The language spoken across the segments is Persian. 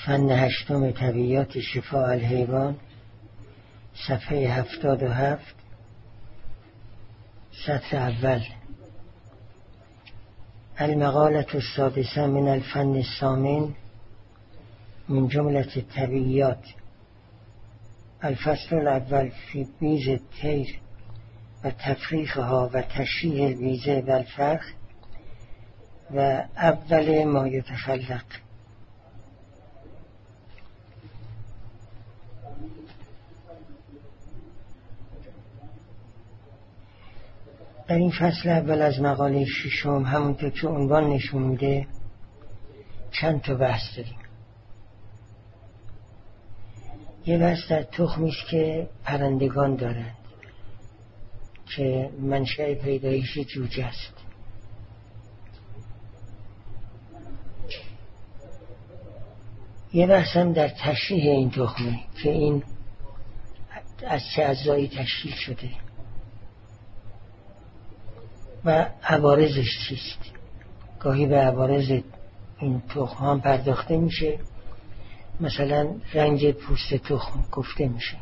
فن هشتم طبیعیات شفاء الحیوان، صفحه 77، سطر اول. المقالة السادسة من الفن الثامن من جملة الطبیعیات. الفصل الاول في بیز الطیر و تفریخها و تشریح البیزه و الفرخ و اول ما یتخلق. در این فصل اول از مقاله ششم، همونطور که عنوان نشون میده، چند تا بحث داریم. یه بحث در تخمی است که پرندگان دارند که منشأ پیدایش جوجه است. یه بحث هم در تشریح این تخمه که این از چه اجزایی تشکیل شده و عوارضش چیست. گاهی به عوارض این تخم هم پرداخته میشه، مثلا رنگ پوست تخم گفته میشه.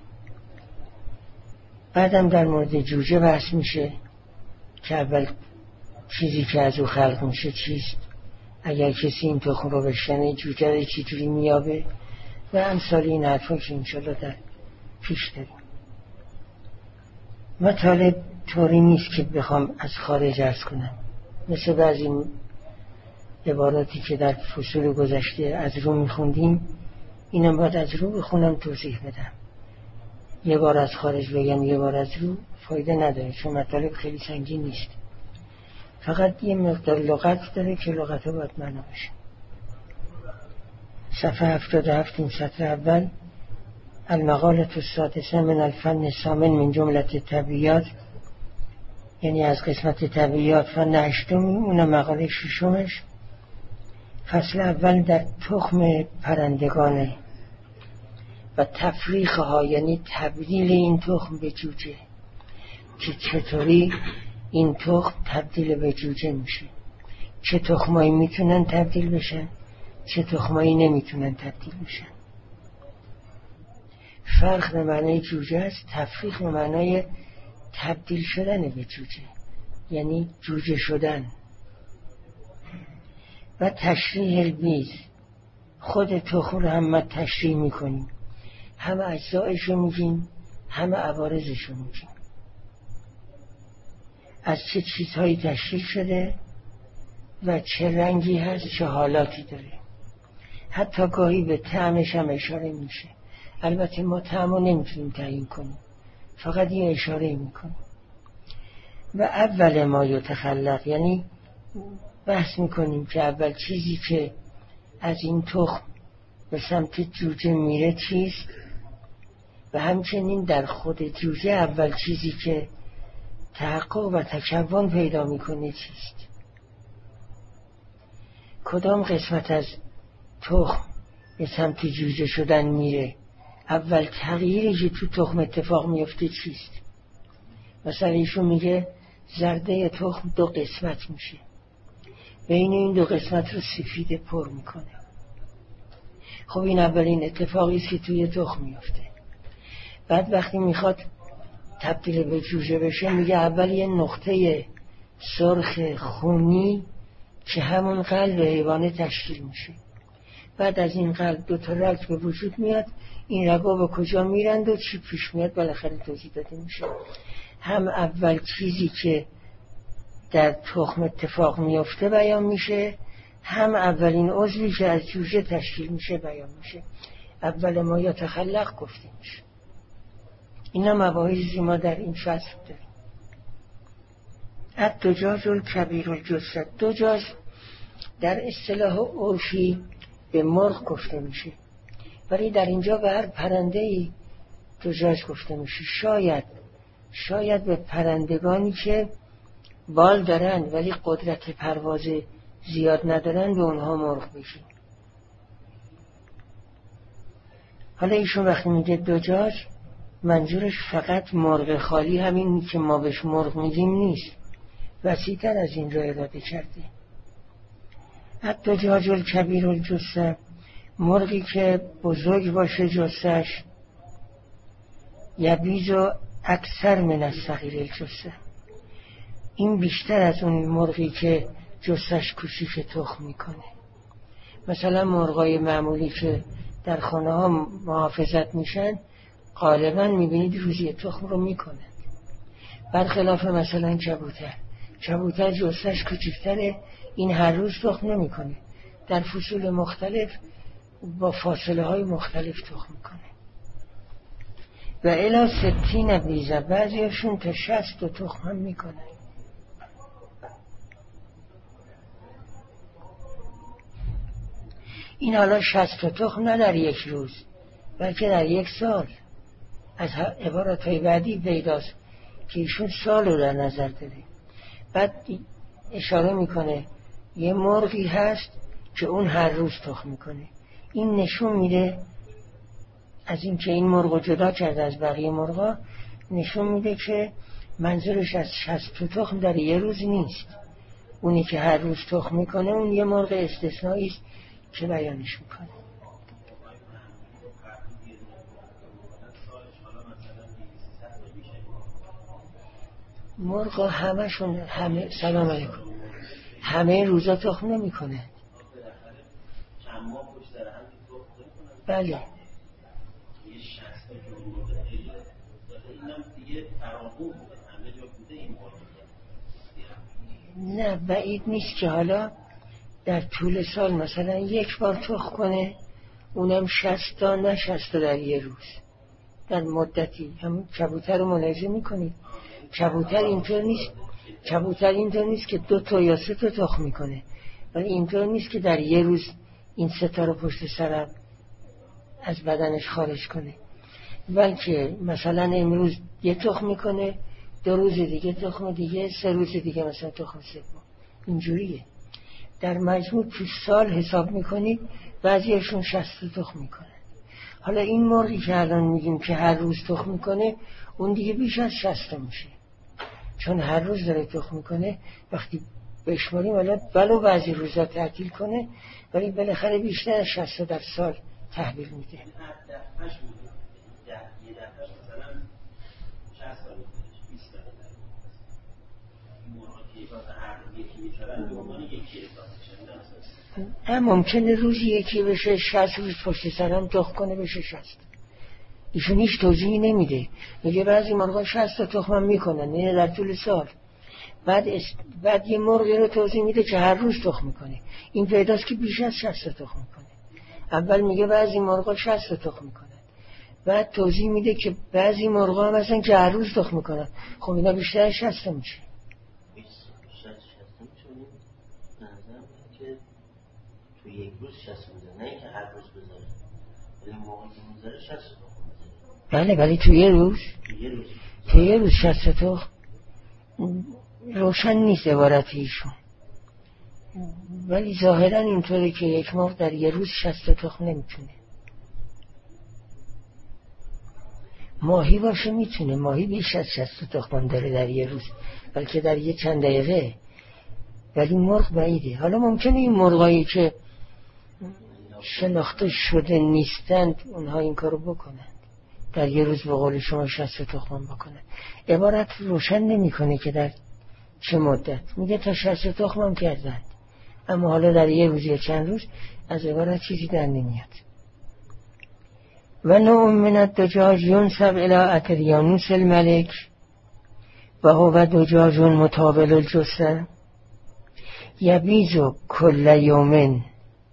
بعدم در مورد جوجه بحث میشه که اول چیزی که از او خلق میشه چیست، اگر کسی این تخم رو بشکنه جوجه رو چجوری میابه و امثال این حرفا که انشالله در پیش داریم. مطالب طوری نیست که بخوام از خارج عرض کنم، مثل بعضی عباراتی که در فصول گذشته از رو میخوندیم، اینم باید از رو بخونم توضیح بدم. یه بار از خارج بگم یه بار از رو فایده نداره، چون مطالب خیلی سنگین نیست، فقط یه مقدار لغت داره که لغت ها باید معنا بشه. صفحه 77 این سطر اول. المقالة السادسة من الفن الثامن من جملة الطبیعیات، یعنی از قسمت طبیعیات فن هشتمی، اون مقاله ششمش. فصل اول در تخم پرندگانه و تفریخها، یعنی تبدیل این تخم به جوجه، که چطوری این تخم تبدیل به جوجه میشه، چه تخمایی میتونن تبدیل بشن، چه تخمایی نمیتونن تبدیل بشن. فرق به معنای جوجه است، تفریخ به معنای تبدیل شدن به جوجه، یعنی جوجه شدن. و تشریح البیز، خود تخم رو هم ما تشریح میکنیم، هم اجزایش رو میگیم هم عوارضش رو میگیم، از چه چیزهایی تشکیل شده و چه رنگی هست، چه حالاتی داره. حتی گاهی به طعمش هم اشاره میشه. البته ما طعم رو نمیتونیم تعیین کنیم، فقط یه اشاره میکنیم. و اول ما یتخلق، یعنی بحث میکنیم که اول چیزی که از این تخم به سمت جوجه میره چیست، و همچنین در خود جوجه اول چیزی که تحقق و تکون پیدا میکنه چیست. کدام قسمت از تخم به سمت جوجه شدن میره، اول تغییری که تو تخم اتفاق میفته چیست. مثلا ایشون میگه زرده تخم دو قسمت میشه، بین این دو قسمت رو سفید پر میکنه. خب این اولین اتفاقی است که توی تخم میفته. بعد وقتی میخواد تبدیل به جوجه بشه، میگه اول یه نقطه سرخ خونی که همون قلب حیوانه تشکیل میشه. بعد از این قلب دو تا رگ به وجود میاد، این رگا به کجا میرند و چی پیش میاد بالاخره توضیح داده میشه. هم اول چیزی که در تخم اتفاق میفته بیان میشه، هم اولین عضوی که از جوجه تشکیل میشه بیان میشه. اول ما یتخلق گفته میشه. اینا مباحثی ما در این فصل داریم. الدجاج الکبیر الجثه، دجاج در اصطلاح عرفی به مرغ گفته میشه، ولی در اینجا به هر پرنده‌ای دجاج گفته میشه. شاید به پرندگانی که بال دارن ولی قدرت پرواز زیاد ندارن به اونها مرغ میشه. حالا ایشون وقتی میگه دجاج، منظورش فقط مرغ خالی، همین که ما بهش مرغ میگیم نیست، وسیع‌تر از این را اراده کرده. الدجاج الکبیر الجثه مرغی که بزرگ باشه جثه‌اش یبیض اکثر من الصغیر الجثه، این بیشتر از اون مرغی که جثه‌اش کوچیک تخم میکنه. مثلا مرغای معمولی که در خانه ها محافظت میشن غالبا میبینید روزی تخم رو میکنن، برخلاف مثلا کبوتر جثه‌اش کوچیک‌تره، این هر روز تخم نمیکنه، در فصول مختلف با فاصله های مختلف تخم میکنه. و الی 60 بیضه، بعضیشون تا 60 تخم هم میکنن. این حالا 60 تخم نه در یک روز بلکه در یک سال. از عبارتهای بعدی پیداست که ایشون سال رو در نظر داره. بعد اشاره میکنه یه مرغی هست که اون هر روز تخم میکنه. این نشون میده از این که این مرغ جدا کرده از بقیه مرغا، نشون میده که منظورش از 60 تخم در یه روز نیست. اونی که هر روز تخم میکنه اون یه مرغ استثنایی است که بیانش میکنه. مرغا همه سلام علیکم همه روزا تخم نمیکنه. بله نه بعید نیست که حالا در طول سال مثلا یک بار تخم کنه، اونم 60 تا نه 60 تا در یه روز در مدتی. همون کبوتر رو ملاحظه میکنید، کبوتر اینطور نیست که 2 تا یا 3 تا تخم میکنه، ولی اینطور نیست که در یه روز این 3 تا رو پشت سر از بدنش خارج کنه، بلکه مثلا امروز یه تخم میکنه، 2 روز دیگه تخم دیگه، 3 روز دیگه مثلا تخم سوم. اینجوریه. در مجموع تو سال حساب میکنید بعضیشون 60 تخم میکنه. حالا این مرغی که الان میگیم که هر روز تخم میکنه اون دیگه بیش از 60 میشه، چون هر روز داره تخم میکنه. وقتی بشماریم ولو بعضی روزا تعطیل کنه ولی بالاخره بیشتر از 60 در سال تحویل میده. ممکنه روزی یکی بشه 60 روز پشت سرم تخم کنه بشه 60. ایشون هیچ توضیحی نمیده، میگه بعضی مرغا 60 تا تخم میکنن نه در طول سال. بعد یه مرغی رو توضیح میده که هر روز تخم میکنه، این پیداست که بیش از 60 تا تخم میکنه. اول میگه بعضی مرغا 60 تا تخم میکنن، بعد توضیح میده که بعضی مرغا هم هستن که هر روز تخم میکنن. خب اینا بیشتر از 60 میشه. تو یک روز 60 میذاره، نه اینکه هر روز بذاره، ولی موقعی که میذاره 60 میذاره. بله ولی تو یه روز 60 تخم روشن نیست عبارت ایشون، ولی ظاهرا اینطوره که یک مرغ در یه روز 60 تخم نمیتونه. ماهی باشه میتونه، ماهی بیش از 60 تخم داره در یه روز، بلکه در یه چند دقیقه، ولی مرغ بعیده. حالا ممکنه این مرغایی که شناخته شده نیستند اونها این کارو بکنند، در یه روز به قول شما 60 تخم بکنند. عبارت روشن نمیکنه که در چه مدت، میگه تا 60 تخم هم کردند، اما حالا در یه روز یا چند روز از عبارت چیزی در نمیاد. و نوع من الدجاج ینسب الی اتریانوس الملک و هو دجاج مطابل الجثه یبیض کل یوم.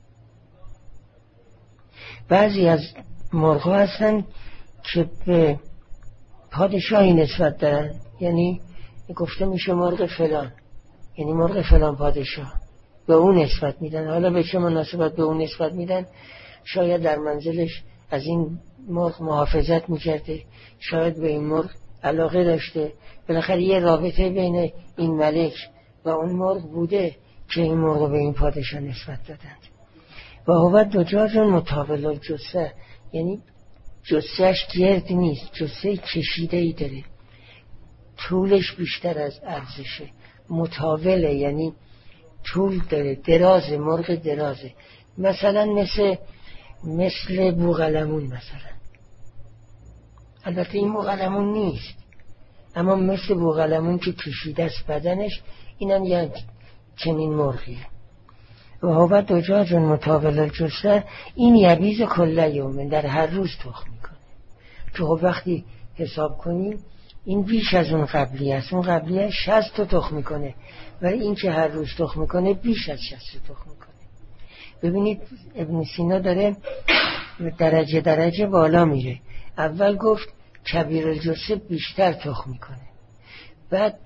بعضی از مرغ‌ها هستن که به پادشاهی نسبت دارن، یعنی گفته میشه مرغ فلان، یعنی مرغ فلان پادشاه، به اون نسبت میدن. حالا به چه مناسبت به اون نسبت میدن؟ شاید در منزلش از این مرغ محافظت میکرده، شاید به این مرغ علاقه داشته، بالاخره یه رابطه بین این ملک و اون مرغ بوده که این مرغ به این پادشاه نسبت دادند. و هو دجاج مطابل الجثه، یعنی جثهش گرد نیست، جثه کشیده ای داره، طولش بیشتر از عرضشه، مطابله یعنی طول داره، درازه، مرغ درازه. مثلا مثل مثل بوقلمون مثلا. البته این بوقلمون نیست، اما مثل بوقلمون که کشیده است بدنش، اینم یک چنین مرغیه. و هو دجاج مطابل الجثه، این یبیض کل یوم، در هر روز تخم میکنه. که خب وقتی حساب کنیم این بیش از اون قبلی است. اون قبلیه 60 تا تخم میکنه، ولی این که هر روز تخم میکنه بیش از 60 تا تخم میکنه. ببینید ابن سینا داره درجه درجه بالا میره. اول گفت کبیر الجثه بیشتر تخم میکنه، بعد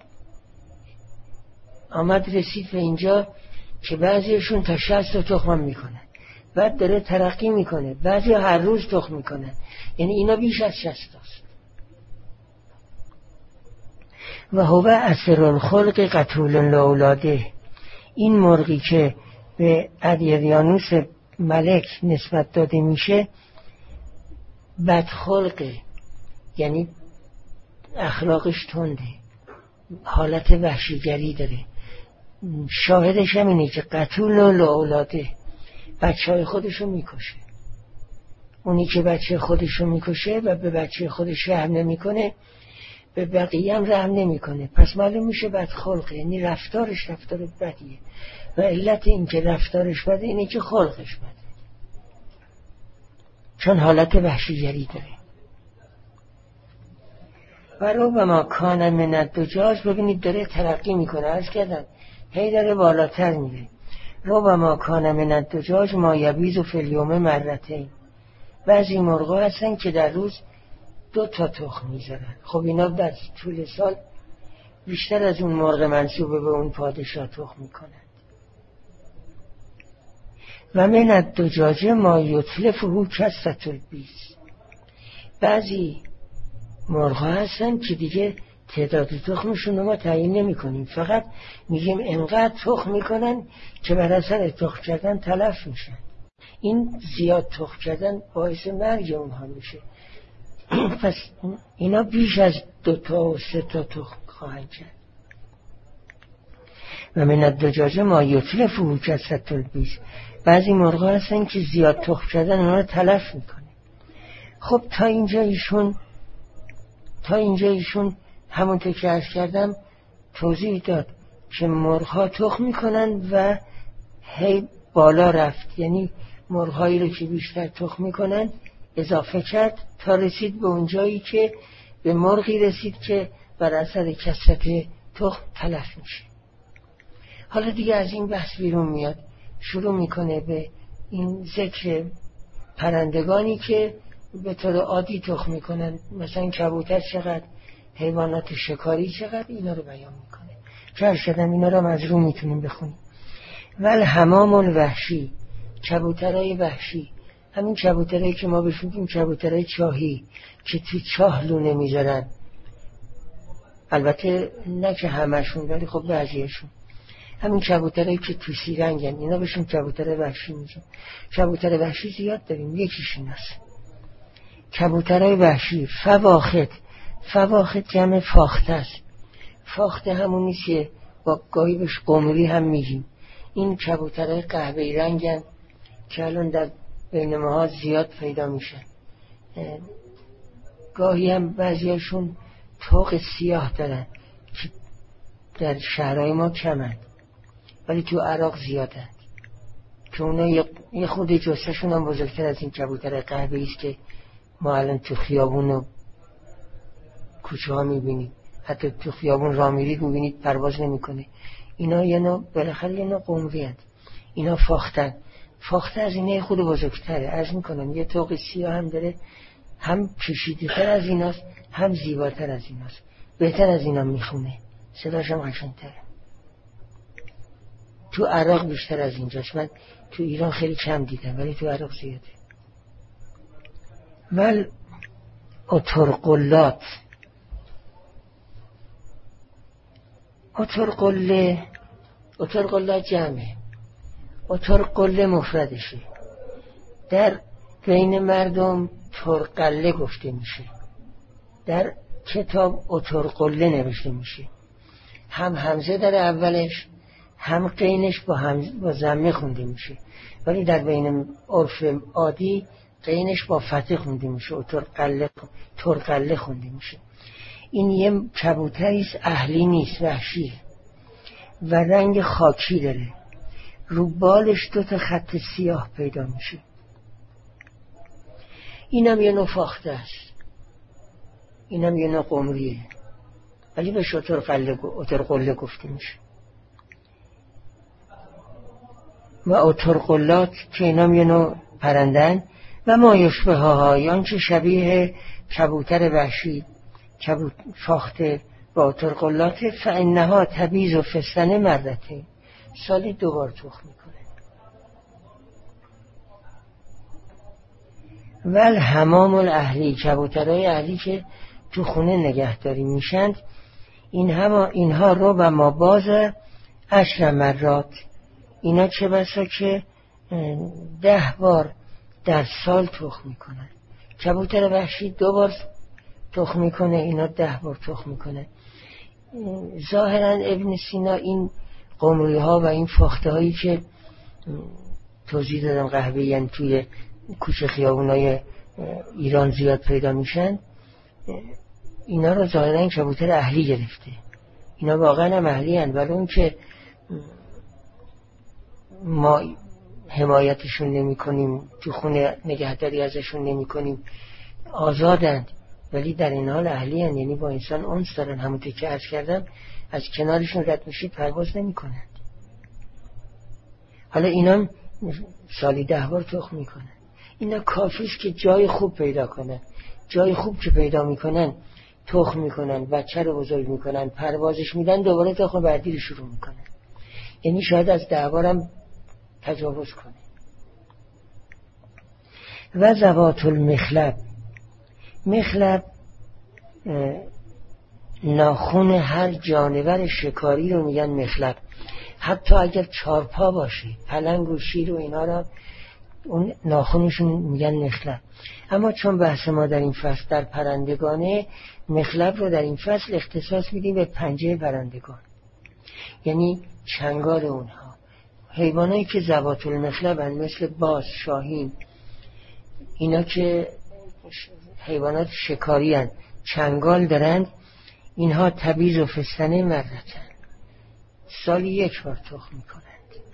آمد رسید به اینجا که بعضیشون تا 60 تا تخم میکنن، بعد داره ترقی میکنه، بعضی هر روز تخم میکنن، یعنی اینا بیش از 60 تاست. و هو اسر الخلق قتول لاولاده، این مرغی که به ادیریانوس ملک نسبت داده میشه بدخلقه، یعنی اخلاقش تنده، حالت وحشیگری داره. شاهدش هم اینه که قتول لاولاده، بچه های خودشو میکشه. اونی که بچه خودشو میکشه و به بچه خودش رحم نمیکنه، به بقیه هم رحم نمیکنه، پس معلوم میشه بدخلقه، یعنی رفتارش رفتار بدیه. و علت این که رفتارش بده اینه که خلقش بده، چون حالت وحشیگری داره. و ربما کان من الدجاج، ببینید داره ترقی میکنه، عرض کردم هی داره بالاتر میره. ربما کان من الدجاج ما یبیض فی الیوم مرتین، بعضی مرغا هستن که در روز 2 تا تخم میذارن. خب اینا در طول سال بیشتر از اون مرغ منسوبه به اون پادشاه تخم میکنن. و من الدجاج ما یتلفه کثرة البیض، بعضی مرغا هستن که دیگه تعداد تخمشون رو ما تعیین نمی کنیم، فقط میگیم انقدر تخم میکنن که بر اثر تخم کردن تلف میشن. این زیاد تخم کردن باعث مرگ اونها میشه. پس اینا بیش از 2 تا و 3 تا تخم خواهند کرد. و من الدجاج ما یتلفه کثرة البیض، بعضی مرغا هستن که زیاد تخم کردن اونا رو تلف میکنه. خب تا اینجا ایشون همونطور که عرض کردم توضیح داد که مرغ‌ها تخم میکنن و هی بالا رفت، یعنی مرغ‌هایی رو که بیشتر تخم میکنن اضافه کرد تا رسید به اون جایی که به مرغی رسید که بر اثر کثرت تخم تلف میشه. حالا دیگه از این بحث بیرون میاد، شروع میکنه به این ذکر پرندگانی که به طور عادی تخم میکنن، مثلا کبوتر چقدر، حیوانات شکاری چقدر، اینا رو بیان میکنه. چرا شدم اینا رو از رو میتونیم بخونیم. ول حمام الوحشی، کبوترهای وحشی، همین کبوترهایی که ما بهش میگیم کبوترهای چاهی که تو چاه لونه میذارن، البته نه که همشون ولی خب بعضیشون، همین کبوترهایی که تو سیرنگن اینا بهشون کبوتر وحشی میگن. کبوتر وحشی زیاد داریم، یکیش این است. کبوترهای وحشی فواخت جمع فاخته است. فاخته همون نیست که با گاهی بهش قمری هم میگیم. این کبوترهای قهوه‌ای رنگن که الان در بین ماها زیاد پیدا میشن. گاهی هم بعضیشون طوق سیاه دارن که در شهرهای ما کمند ولی تو عراق زیادن، که اونا یه خود جثه‌شون هم بزرگتر از این کبوتر قهوه‌ای است که ما الان تو خیابون و کوچه ها میبینید. حتی تو خیابون راه میرید میبینید پرواز نمیکنه. اینا یه نوع بالاخره یه نوع قمری هست. اینا فاخته از اینه خود بزرگتره. عرض میکنم یه طوق سیاه هم داره، هم کشیده تر از ایناست هم زیباتر از ایناست، بهتر از اینا میخونه، صداش هم قشنگ‌تره. تو عراق بیشتر از اینجاست، من تو ایران خیلی کم دیدم ولی تو عراق زیاده. ول اترقلات، اترقلات جمعه، اترقله مفردشه. در بین مردم ترقله گفته میشه، در کتاب اترقله نوشته میشه. هم همزه در اولش، هم قینش با ضمه خونده میشه. ولی در بین عرف عادی قینش با فتح خونده میشه و ترقله خونده میشه. این یه کبوتریست، اهلی نیست، وحشیه و رنگ خاکی داره، رو بالش 2 خط سیاه پیدا میشه. اینم یه نوع فاخته است، اینم یه نوع قمریه، ولی به اترقله گفته میشه. و اترقلات که اینم یه نوع پرندن و ما یشبه ها، یان که شبیه کبوتر وحشی فاخته با اترقلات، فانها تبیض و فستن مرته، سالی 2 بار تخم میکنه. ول حمام الاهلی، کبوترهای اهلی که تو خونه نگهداری میشند، اینها رو و ما باز 10 مرات، اینا چه بسا که 10 بار در سال تخم میکنن. کبوتر وحشی 2 بار تخم میکنه، اینا 10 بار تخم میکنه. ظاهرا ابن سینا این قمری ها و این فاخته هایی که توضیح دادم قهوه‌ای یعنی توی کوچه خیابونای ایران زیاد پیدا میشن، اینا رو ظاهرا کبوتر اهلی گرفته. اینا واقعا هم اهلی هن، ولی اون که ما حمایتشون نمی کنیم، تو خونه نگهداری ازشون نمی کنیم، آزادند، ولی در این حال اهلی هن، یعنی با انسان انس دارن. همونطور که عرض کردم از کنارشون رد میشید پرواز نمی کنند. حالا اینا سالی 10 بار تخم میکنن. اینا کافیست که جای خوب پیدا کنن، جای خوب که پیدا میکنن تخم میکنن، بچه رو بزرگ میکنن، پروازش میدن، دوباره تخم بعدی رو شروع میکنن. یعنی شاید از 10 بارم تجاوز کنه. و ذوات المخلب، مخلب ناخن هر جانور شکاری رو میگن مخلب، حتی اگر 4 پا باشه، پلنگ و شیر و اینا رو اون ناخنشون میگن مخلب. اما چون بحث ما در این فصل در پرندگانه، مخلب رو در این فصل اختصاص میدیم به پنجه پرندگان، یعنی چنگال اونها. حیوانایی که ذوات المخلب هن مثل باز، شاهین، اینا که حیوانات شکاری هن، چنگال دارند، اینها تبیض و فستنه مرتن، سالی 1 بار تخم میکنند.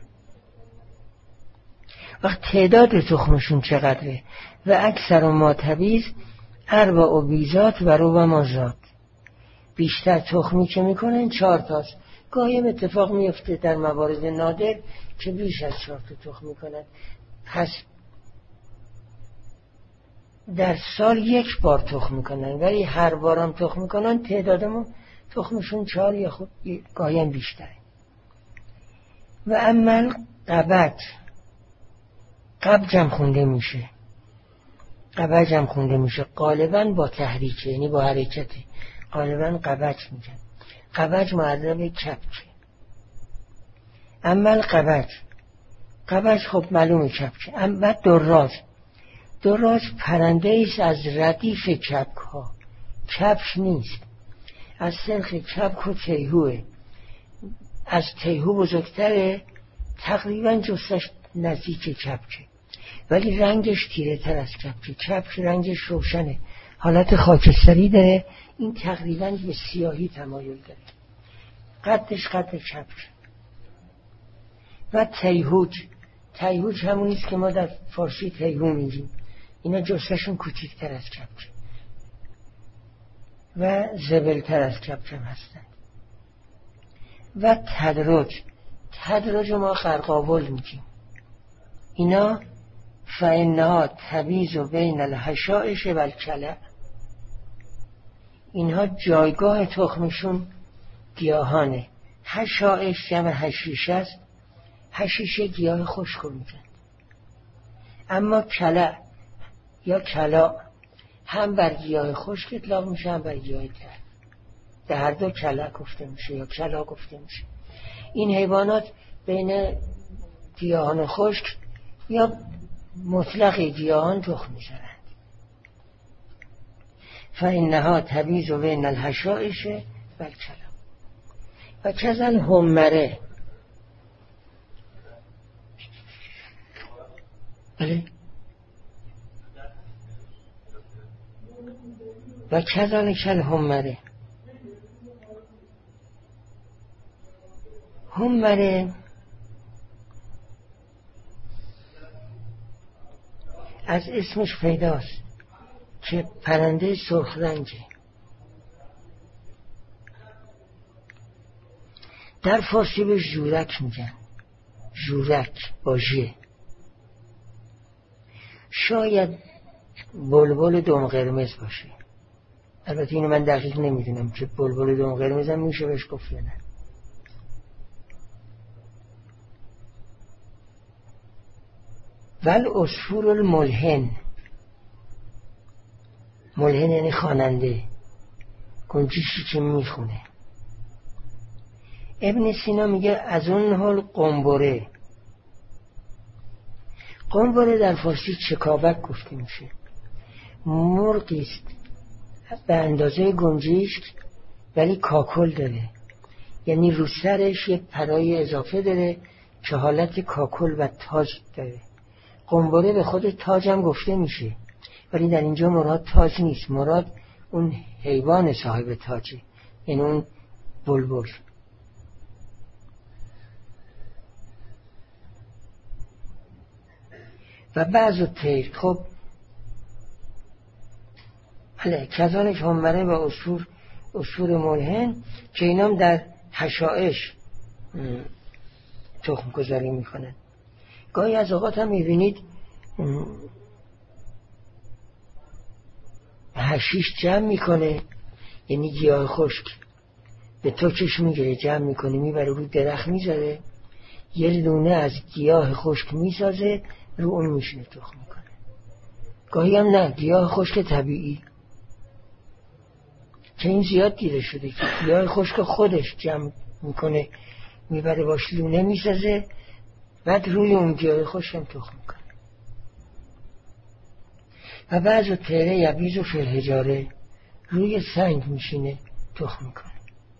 وقت تعداد تخمشون چقدره؟ و اکثر ما تبیض 4 بیضات و ربع مازاد، بیشتر تخمی که میکنن 4 تاست. گاهی اتفاق میفته در موارد نادر که بیش از 4 تا تخم میکنن. پس در سال 1 بار تخم میکنن، ولی هر بارم تخم میکنن تعدادمون تخمشون 4 یا خود گاهی هم بیشتره. و اما قبج، قبج هم خونده میشه، قبج هم خونده میشه، غالبا با تحریکه، یعنی با حرکته، غالبا قبج میگن. قبج معرب کبکه. اما قبج، قبج خب معلومه کبکه. اما دراج، دراج پرنده ایست از ردیف کبک ها، کبش نیست، از سلخ کبک و تیهوه، از تیهو بزرگتره، تقریبا جستش نزدیک کبکه، ولی رنگش تیره تر از کبکه. کبک رنگش روشنه، حالت خاکستری داره، این تقریبا به سیاهی تمایل داره. قدش قد کبک. و تیهوج، تیهوج همونیست که ما در فارسی تیهو میگیم، اینا جستشون کوچکتر از کبک و زبلتر از کبک هم هستن. و تدرج، تدرج ما قرقاول میگیم. اینا فإنها تبیض بین الحشائش و الکلأ، اینها جایگاه تخمشون گیاهانه. حشائش جمع حشیشه است، حشیشه گیاه خشک رو میگن. اما کلأ یا کلا هم بر گیاه خشک اطلاق میشه، هم بر گیاه تر. در هر دو کلأ گفته میشه یا کلا گفته میشه. این حیوانات بین گیاهان خشک یا مطلق گیاهان تخم میزنند. فإنها تبیض بین الحشائش و الکلأ. و کذا الحمره، بله. و کذالک الحمره، حمره از اسمش پیداست که پرنده سرخ رنگه. در فارسی به ژورک میگن، ژورک با ژ. شاید بلبل دم قرمز باشه، البته اینو من دقیق نمیدونم که بلبل دم قرمز هم میشه بهش گفت یا نه. ول عصفور الملحن، ملحن یعنی خواننده، گنجشکی که میخونه. ابن سینا میگه از اون حال قنبره. قنبره در فارسی چکاوک گفته میشه. مرغی است به اندازه گنجشک ولی کاکل داره، یعنی رو سرش یه پرای اضافه داره که حالت کاکل و تاج داره. قنبره به خود تاج هم گفته میشه، ولی در اینجا مراد تاج نیست، مراد اون حیوان صاحب تاجه، یعنی اون بلبل. و بعض الطیر، خب بله، کذالک حمره و عصفور ملحن که اینام در حشائش تخم گذاری میکنن. گاهی از اوقات هم میبینید حشیش جمع میکنه، یعنی گیاه خشک به توکش میگیره، جمع میکنه میبره رو درخت میذاره، یه لونه از گیاه خشک میسازه رو اون میشینه تخم میکنه. گاهی هم نه، گیاه خشک طبیعی که این زیاد دیده شده که گیاه خشک خودش جمع میکنه میبره باش لونه میسازه، بعد روی اون گیاه خشک هم تخم میکنه. و بعض تیره یبیز و فرهجاره، روی سنگ میشینه تخم میکنه.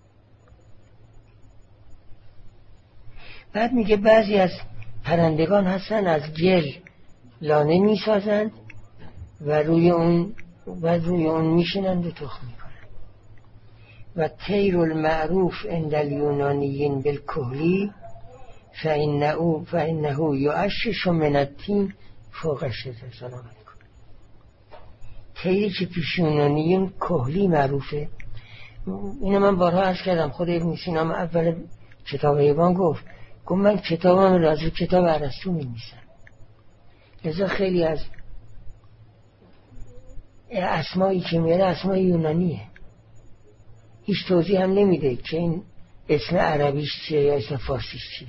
بعد میگه بعضی از پرندگان هستن از گل لانه میسازند و روی اون میشینند و تخم میکنند. و طیر المعروف عند الیونانیین بالکحلی فانه یعشش من الطین فوق الشجر. سلام علیکم. طیری که پیش یونانیین کحلی معروفه، اینو من بارها عرض کردم، خود ابن سینا اول کتاب حیوان گفت من کتابم راجع کتاب ارسطو می‌نویسم، لذا خیلی از اسمایی که میاره اسمای یونانیه، هیچ توضیح هم نمیده که این اسم عربیش چیه یا اسم فارسیش چیه،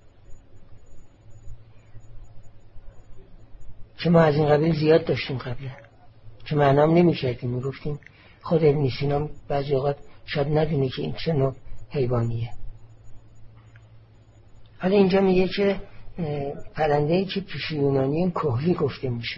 که ما از این قبیل زیاد داشتیم قبلا که معنام نمی‌کردیم، میگفتیم خود ابن سینا بعضی اوقات شاید ندونه که این چه نوع حیوانیه. حالا اینجا میگه که پرنده‌ای که پیش یونانیان کحلی گفته میشه،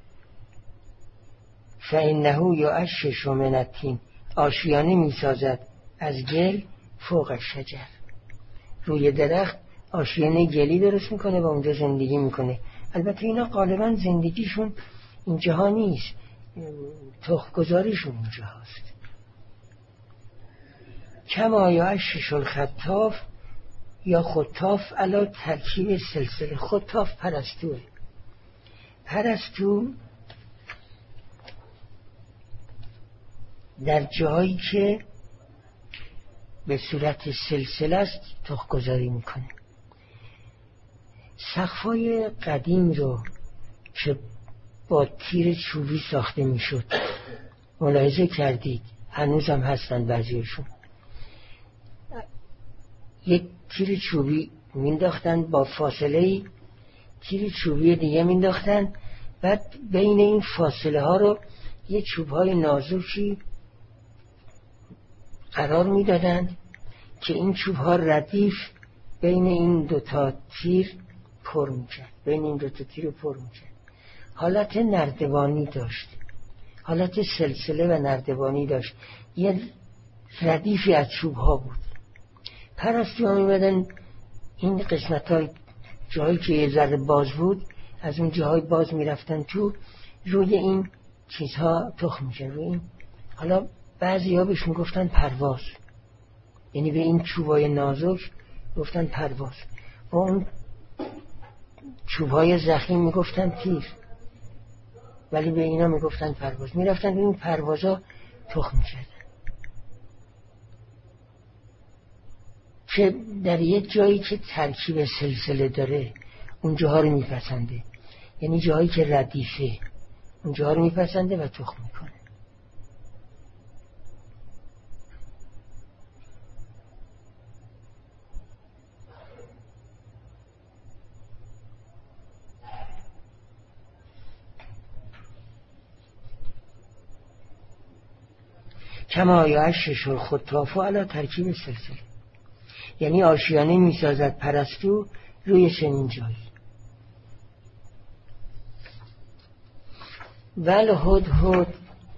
فانه یعشش من الطین، آشیانه میسازد از گل فوق الشجر، روی درخت آشیانه گلی درست میکنه و اونجا زندگی میکنه. البته اینا غالبا زندگیشون اینجاها نیست، تخم گذاریشون اینجا هست. کما یعشش الخطاف یا خطاف علا ترکیب سلسله. خطاف پرستوه. پرستو در جایی که به صورت سلسله است تخم گذاری میکنه. سقفای قدیم رو که با تیر چوبی ساخته میشد ملاحظه کردید؟ هنوز هم هستن بعضیشون. یک تیر چوبی مینداختن با فاصله تیر چوبی دیگه مینداختن، بعد بین این فاصله ها رو یه چوبهای نازکی قرار میدادن که این چوبها ردیف بین این دوتا تیر پر میکرد، بین این دوتا تیر پر میکرد. حالت نردبانی داشت، حالت سلسله و نردبانی داشت، یه ردیفی از چوبها بود. پرستی ها میمدن این قسمت های جایی که یه ذره باز بود از اون جاهای باز میرفتن تو، روی این چیزها تخم میشه، روی این. حالا بعضی ها بهش میگفتن پرواز، یعنی به این چوبای نازک گفتن پرواز، و اون چوبای زخیم میگفتن تیر، ولی به اینا میگفتن پرواز. میرفتن این پروازا تخم میشدن که در یک جایی که ترکیب سلسله داره اون جاها رو میپسنده، یعنی جایی که ردیفه اون جاها رو میپسنده و تخم میکنه. کما یعشش الخطاف علی ترکیب سلسله، یعنی آشیانه میسازد پرستو روی چنین جایی. والهدهد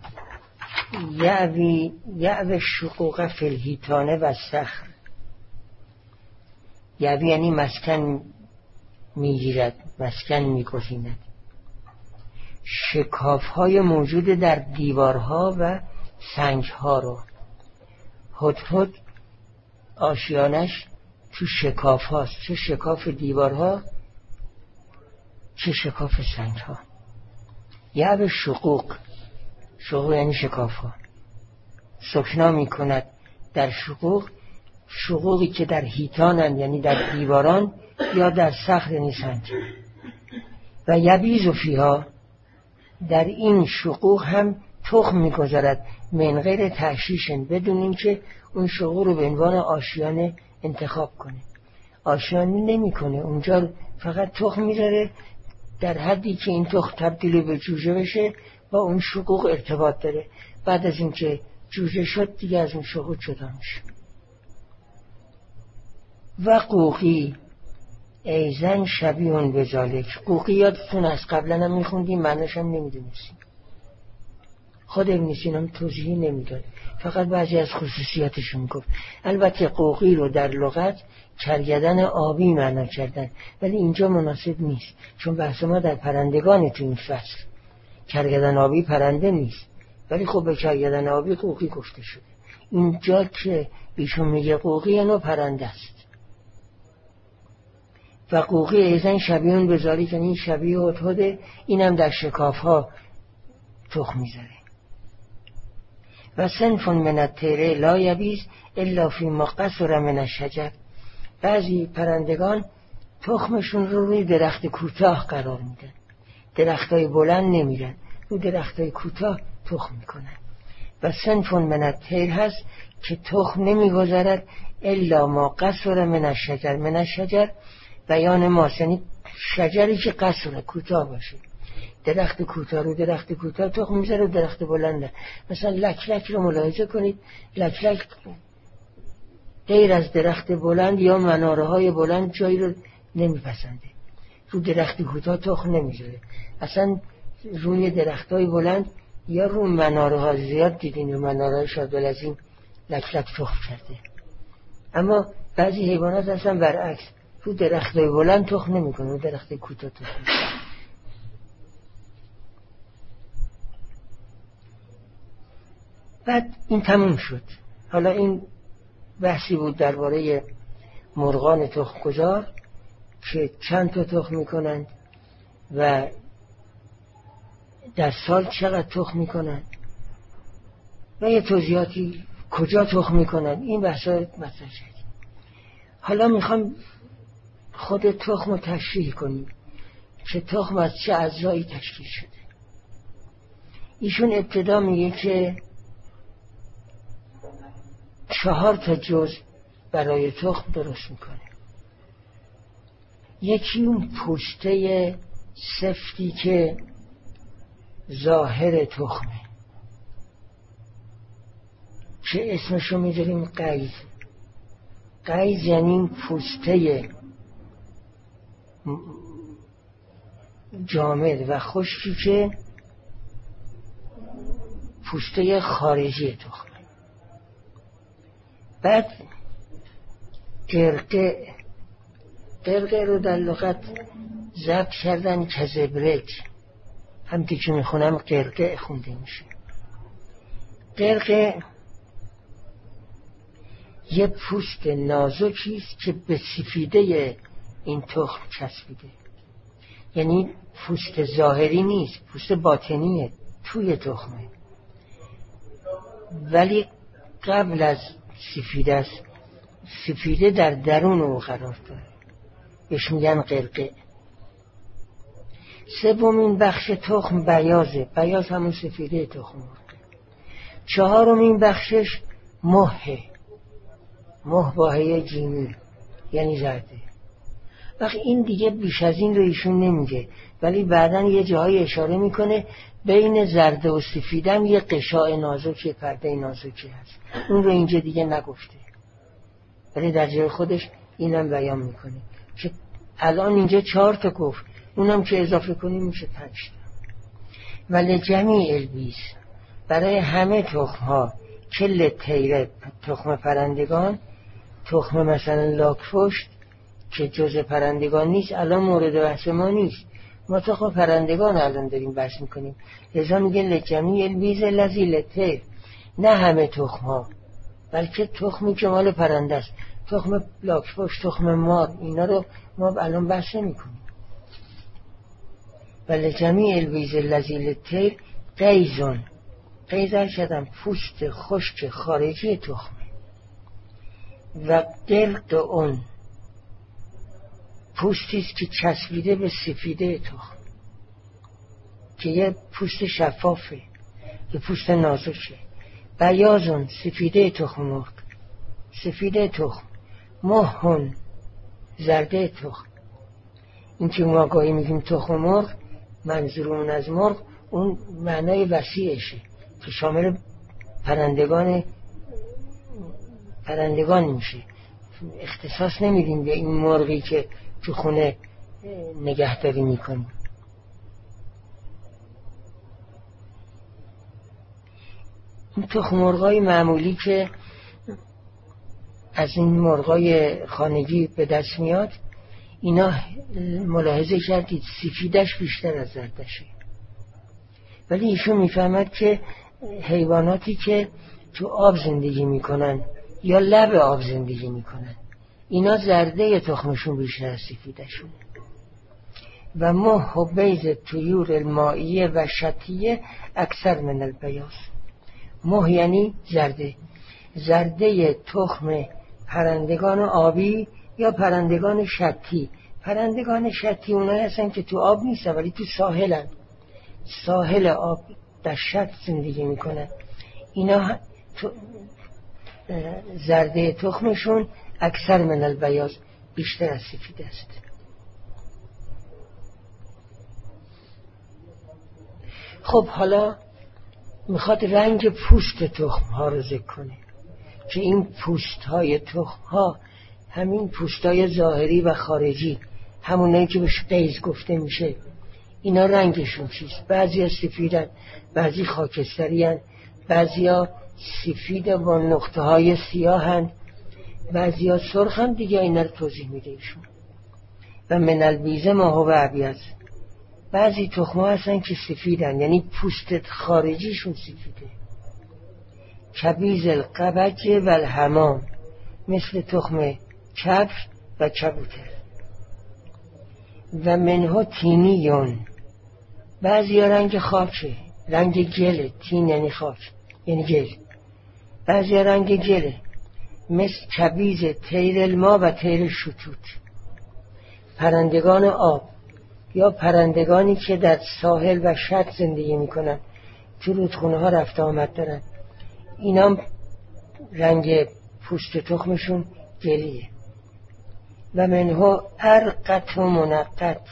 یعوی الشقوق فی الحیطان و الصخر، یعوی یعنی مسکن میگیرد، مسکن میگزیند شکاف‌های موجود در دیوارها و سنگ‌ها رو. هدهد آشیانش تو شکاف هاست، چه شکاف دیوارها چه شکاف سنگ‌ها. یعب شقوق، شقوق یعنی شکاف ها، سکنا می کند در شقوق، شقوقی که در حیطانند یعنی در دیواران، یا در صخر یعنی سنگ. و یبیض فیها، در این شقوق هم تخم می‌گذارد، من غیر تحشیش، بدون اینکه اون شقوق رو به عنوان آشیانه انتخاب کنه. آشیانه نمی‌کنه، اونجا فقط تخم می‌ذاره در حدی که این تخم تبدیل به جوجه بشه، با اون شقوق ارتباط داره. بعد از اینکه جوجه شد دیگه از اون شقوق جدا میشه. و قوقی ایزن شبیهون به ذالک، قوقی یادتون از قبلا هم میخوندیم، معنیش هم نمیدونستیم، خود ابن سینا هم توضیحی نمیداد، فقط بعضی از خصوصیاتش میگفت. البته قوقی رو در لغت کرگدن آبی معنا کردن، ولی اینجا مناسب نیست، چون بحث ما در پرندگان تو این فصل. کرگدن آبی پرنده نیست، ولی خب به کرگدن آبی قوقی گفته شده. اینجا که ایشون میگه قوقی اینو پرنده است. و قوقی ایزن شبیهون به ذالک، یعنی شبیه هدهده، اینم در شکاف ها تخم میذاره. و صنف من الطیر لا یبیض الا فی ما قصر من الشجر، بعضی پرندگان تخمشون رو روی درخت کوتاه قرار میدن، درختای بلند نمیرن، روی درختای کوتاه تخم میکنن. و صنف من الطیر هست که تخم نمیگذارد الا ما قصر من الشجر، من الشجر بیان ماست، یعنی شجری که قصر کوتاه باشه، درخت کوتاه رو درخت کوتاه تخم میذاره، درخت بلنده. مثلا لکلک رو ملاحظه کنید، لکلک غیر از درخت بلند یا مناره های بلند جایی رو نمیپسنده، رو درخت کوتاه تخم نمیذاره. اصلا روی درخت های بلند یا رو مناره ها، زیاد دیدین رو مناره های شادالعظیم لکلک تخم کرده. اما بعضی حیوانات اصلا برعکس، رو درخت های بلند تخم نمیکنه، رو درخت کوتاه تخم میکنه. بعد این تموم شد. حالا این بحثی بود درباره مرغان تخم‌گذار که چند تا تخم میکنند و در سال چقدر تخم میکنند و یه توضیحاتی کجا تخم میکنند. این بحثا مطرح شد. حالا میخوام خود تخم رو تشریح کنیم که تخم از چه اجزایی تشکیل شده. ایشون ابتدا میگه که 4 تا جزء برای تخم درست میکنه. یکی اون پوسته سفتی که ظاهر تخمه که اسمشو میذاریم قیز. قیز یعنی پوسته جامد و خشکی که پوسته خارجی تخمه. بعد قرقه رو در لغت ضبط کردن کزبرک، هم که میخونم قرقه خونده میشه. قرقه یه پوست نازکیست که به سفیده این تخم چسبیده، یعنی پوست ظاهری نیست، پوست باطنیه، توی تخمه، ولی قبل از سفیده است. سفیده در درون او قرار داره، بهش میگن قرقه. سومین بخش تخم بیازه، بیاز همون سفیده تخم مرغ. چهارمین بخشش مهه، مه با هی جیمی یعنی زرده. وقت این دیگه بیش از این رو ایشون نمیگه، ولی بعدن یه جایی اشاره میکنه بین زرده و سفیدم یه قشاع نازک، پرده نازکی هست، اون رو اینجا دیگه نگفته، ولی در جای خودش اینم بیان میکنه که الان اینجا 4 تا گفت، اونم که اضافه کنیم میشه 5 تا. ولی جمیع البیز، برای همه تخم ها، کل تیره تخم پرندگان، تخم مثلا لاک‌پشت که جز پرندگان نیست، الان مورد بحث ما نیست، ما تخم پرندگان الان داریم بحث میکنیم، لذا میگه لجمیع البیز الذی للطیر، نه همه تخم ها، بلکه تخمی که مال پرنده است، تخم لاک‌پشت، تخم مار، اینا رو ما الان بحث میکنیم. ولی جمیع البیز الذی للطیر قیزون، قیزر شدن پوست خشک خارجی تخمه، و قرق اون پوستیست که چسبیده به سفیده تخم، که یه پوست شفافه، یه پوست نازکه. بیازون سفیده تخم مرغ، سفیده تخم. مهون زرده تخم. این که ما گاهی میگیم تخم مرغ، منظورمون از مرغ اون معنای وسیعشه که شامل پرندگان میشه، اختصاص نمیدیم به این مرغی که تو خونه نگهداری میکنیم. این تخم مرغای معمولی که از این مرغای خانگی به دست میاد، اینا ملاحظه کردید سفیدش بیشتر از زردشه، ولی ایشون میفهمد که حیواناتی که تو آب زندگی میکنن یا لب آب زندگی میکنن، اینا زرده تخمشون بیشتر از سفیدشون. و مه و بیض طیور المائیه و شطیه اکثر من البیاض. مه یعنی زرده، زرده تخم پرندگان آبی یا پرندگان شطی. پرندگان شطی اونایی هستن که تو آب نیستن ولی تو ساحلن، ساحل آب در شط زندگی میکنن. اینا زرده تخمشون اکثر من البیاض، بیشتر از سفید است. خب حالا میخواد رنگ پوست تخم ها رو ذکر کنه که این پوست های تخم ها همین پوست های ظاهری و خارجی، همونایی که بهش قیز گفته میشه، اینا رنگشون چیست؟ بعضی ها سفیدن، بعضی خاکستری هن، بعضی ها سفید با نقطه های سیاه هن، بعضی ها سرخ هن، دیگه اینا رو توضیح میده ایشون. و من البیض ما هو ابیض، بعضی تخم ها هستن که سفیدن، یعنی پوست خارجیشون سفیده. کبیض القبج و الحمام، مثل تخم کبش و کبوتر. و منها تینیون، بعضی ها رنگ خاکه، رنگ گله، تین یعنی خاک یعنی گل، بعضی ها رنگ گله، مثل کبیض طیر الما و طیر شتوت، پرندگان آب یا پرندگانی که در ساحل و شط زندگی میکنن، تو رودخونه ها رفت آمد دارن، اینا رنگ پوست تخمشون گلیه. و منها ارقت و منقط،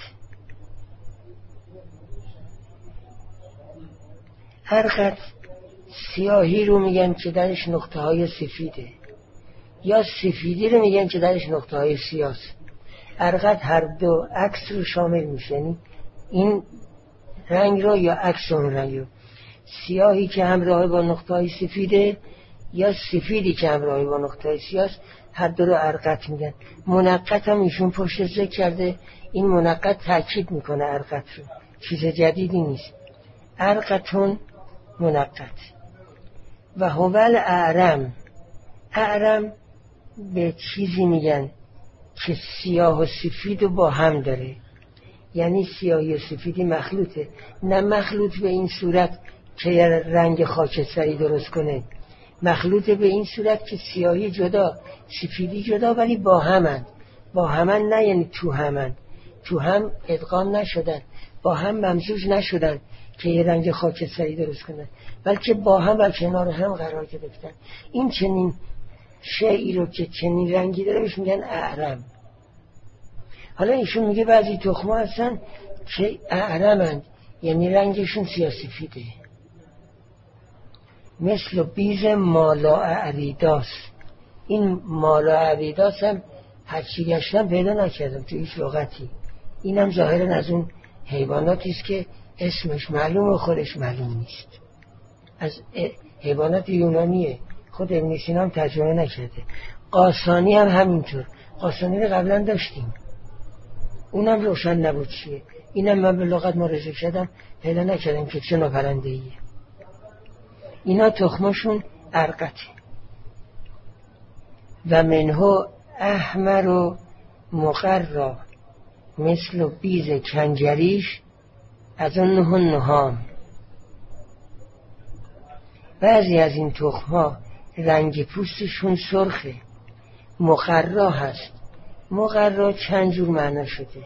ارقت سیاهی رو میگن که درش نقطه های سفیده، یا سفیدی رو میگن که درش نقطه های سیاه. ارقت هر دو عکس رو شامل میشه، یعنی این رنگ رو یا عکس اون رنگ رو، سیاهی که همراه با نقطه های سفیده یا سفیدی که همراه با نقطه های سیاه، هر دو رو ارقط میگن. منقط هم ایشون پشت ذکر کرده، این منقط تاکید میکنه ارقط رو، چیز جدیدی نیست. ارقتون منقط. و هوال اعرم، اعرم به چیزی میگن که سیاه و سفید رو با هم داره، یعنی سیاهی و سفیدی مخلوطه، نه مخلوط به این صورت که رنگ خاکستری درست کنه، مخلوط به این صورت که سیاهی جدا سفیدی جدا ولی با همن. با همن نه یعنی تو همن، تو هم ادغام نشدن، با هم ممزوج نشدن که یه رنگ خاکستری درست کنن، بلکه با هم و کنار هم قرار گرفتن. این چنین شیئی رو که چنین رنگی داره بهش میگن اعرم. حالا ایشون میگه بعضی تخم‌ها هستن که اعرمند، یعنی رنگشون سیاسفیده، مثل بیز مالا اعریداس. این مالا اعریداس هم هرچی گشتم پیدا نکردم تو هیچ لغتی. اینم ظاهرا از اون حیواناتی است که اسمش معلوم و خودش معلوم نیست، از حیوانات یونانیه، خود ابن سینا هم ترجمه نکرده. قاسانی هم همینطور، قاسانی رو قبلا داشتیم، اونم روشن نبود چیه. اینم من به لغت مراجعه کردم پیدا نکردم که چه نوع پرنده‌ایه. اینا تخمشون ارقته. و منهو احمر و مقرا مثل بیز کنجریش از اون نهام. بعضی از این تخم‌ها رنگ پوستشون سرخه، مقرا هست. مقرا چند جور معنا شده،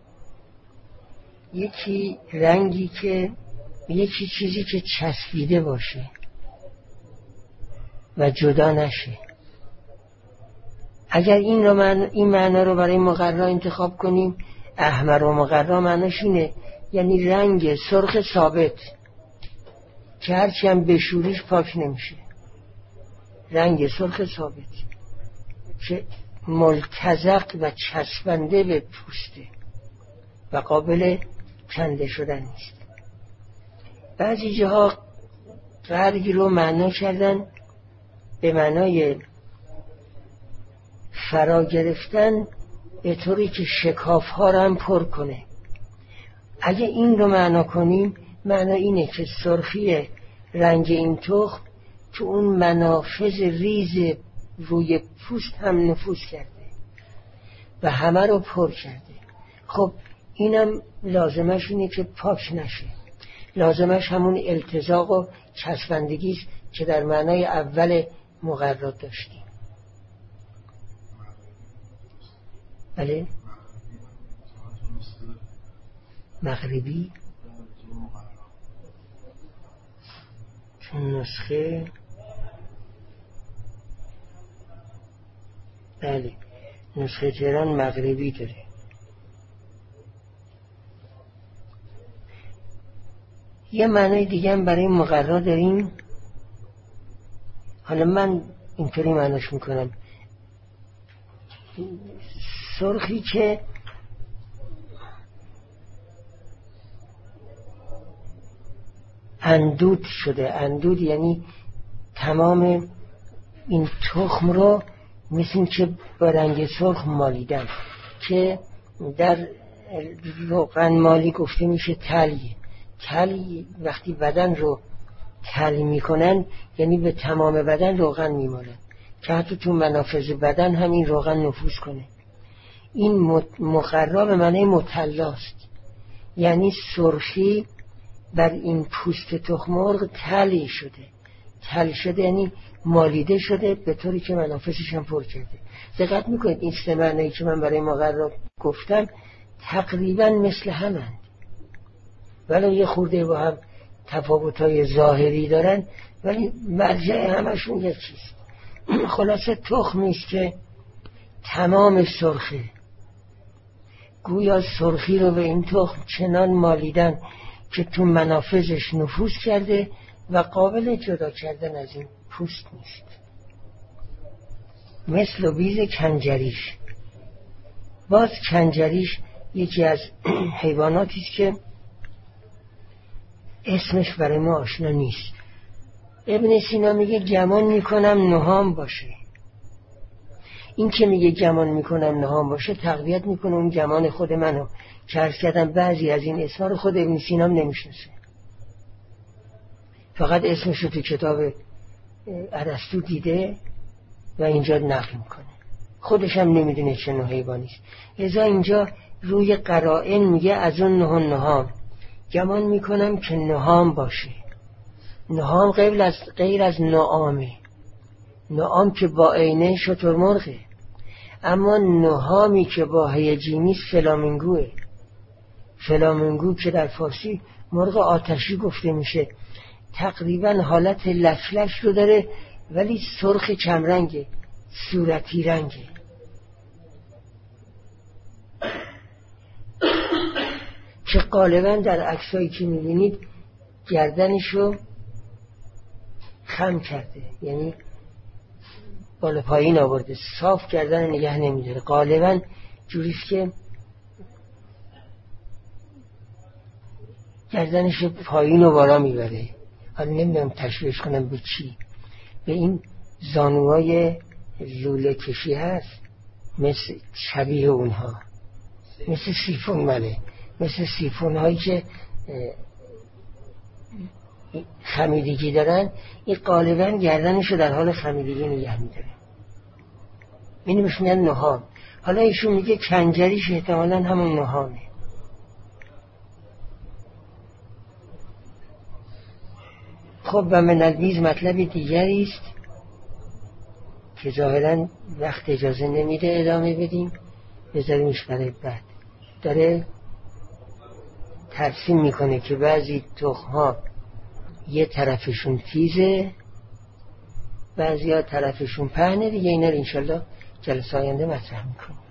یکی رنگی که یکی چیزی که چسبیده باشه و جدا نشه. اگر این معنا رو برای مقرا انتخاب کنیم، احمر و مقرا معناش اینه، یعنی رنگ سرخ ثابت که هرچی هم بشوریش پاک نمیشه، رنگ سرخ ثابت که ملتزق و چسبنده به پوسته و قابل کنده شدن نیست. بعضی جاها رنگی رو معنا کردن به معنای فرا گرفتن، به طوری که شکاف ها رو هم پر کنه. اگه این رو معنا کنیم، معنا اینه که سرخی رنگ این تخم تو اون منافذ ریز روی پوست هم نفوذ کرده و همه رو پر کرده. خب اینم لازمش اینه که پاک نشه، لازمش همون التزاق و چسبندگی است که در معنای اول مقررات داشتیم. بله؟ مغربی چون نسخه، بله نسخه تهران مغربی داره. یه معنی دیگه هم برای مقرا داریم، حالا من اینطوری معناش میکنم، سرخی که اندود شده. اندود یعنی تمام این تخم رو مثل این که با رنگ سرخ مالیدن، که در روغن مالی گفته میشه تلی. تلی وقتی بدن رو تلی میکنن یعنی به تمام بدن روغن میمالن که حتی تو منافذ بدن همین روغن نفوذ کنه. این مقرا به معنی مطلاست، یعنی سرخی بر این پوست تخم مرغ تلی شده. تلی شده یعنی مالیده شده به طوری که منافذش هم پر کرده. دقت میکنید این سه معنی که من برای مقرا گفتم تقریبا مثل همند، ولی یه خورده با هم تفاوت‌های ظاهری دارن، ولی مرجع همشون یکیست. خلاصه تخمی است که تمام سرخه، گویا سرخی رو به این تخم چنان مالیدن که تو منافذش نفوذ کرده و قابل جدا کردن از این پوست نیست. مثل بیز کنجریش. باز کنجریش یکی از حیواناتی است که اسمش برای ما آشنا نیست. ابن سینا میگه گمان میکنم نهام باشه. این که میگه گمان میکنم نهان باشه تقویت میکنه اون گمان خود منو که عرض کردم بعضی از این اسما رو خود ابن سینا هم نمیشناسه، فقط اسمشو تو کتاب ارسطو دیده و اینجا نقل میکنه، خودش هم نمیدونه چه نوع حیوانی است. لذا اینجا روی قرائن میگه از اون نهام گمان میکنم که نهام باشه. نهام غیر از نعامه. نعام که با عینه شترمرغه، اما نهامی که با هیجیمی فلامینگوه. فلامینگو که در فارسی مرغ آتشی گفته میشه، تقریبا حالت لشلش رو داره ولی سرخ کمرنگه، صورتی رنگه. که غالبا در عکسایی که میبینید گردنشو خم کرده، یعنی بالا پایین آورده، صاف گردن نگه نمیداره، غالبا جوریست که گردنشو پایین و بالا میبره. حالا نمیدونم تشبیهش کنم به چی، به این زانوهای لوله کشی هست، مثل شبیه اونها، مثل سیفون مله، مثل سیفون هایی که خمیدگی دارن، این غالبا گردنشو در حال خمیدگی نگه میداره. اینو بهش میگن نهام. حالا ایشون میگه کنجریش احتمالاً همون نهامه. خب و من البیز مطلب دیگری است که ظاهراً وقت اجازه نمیده ادامه بدیم، بذاریمش برای بعد. داره ترسیم میکنه که بعضی تخم‌ها یه طرفشون تیزه، بعضی ها طرفشون پهنه دیگه. اینا رو انشالله جلسه آینده مطرح میکنیم.